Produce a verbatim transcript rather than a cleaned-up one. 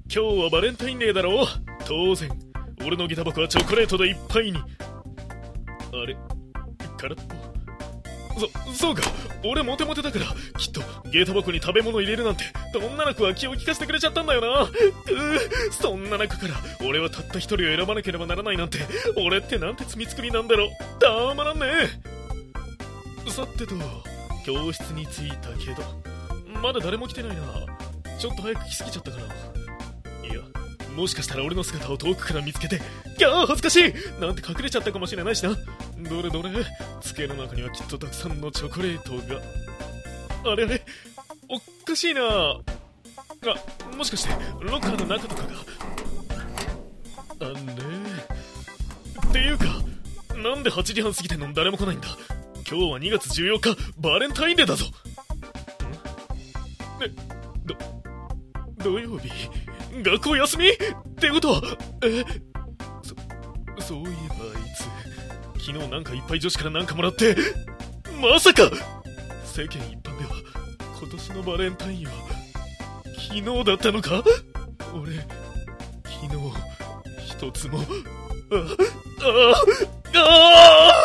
今日はバレンタインデーだろう。当然俺の下駄箱はチョコレートでいっぱいに。あれ、空っぽ。そ、そうか、俺モテモテだからきっと下駄箱に食べ物入れるなんて女の子は気を利かせてくれちゃったんだよな。うー、そんな中から俺はたった一人を選ばなければならないなんて、俺ってなんて罪作りなんだろう。たまらんね。さてと、教室に着いたけどまだ誰も来てないな。ちょっと早く来すぎちゃったかな。いや、もしかしたら俺の姿を遠くから見つけて、ギャー恥ずかしいなんて隠れちゃったかもしれないしな。どれどれ、机の中にはきっとたくさんのチョコレートが。あれあれ、おかしいなあ。もしかしてロッカーの中とかが。あんねーっていうか、なんではちじはん過ぎてんの誰も来ないんだ。今日はにがつじゅうよっかバレンタインデーだぞ。え、ど土曜日、学校休みってことは、え、そ、そういえばあいつ、昨日なんかいっぱい女子からなんかもらって、まさか世間一般では今年のバレンタインは昨日だったのか。俺、昨日、一つも、あ、あ、あ、あ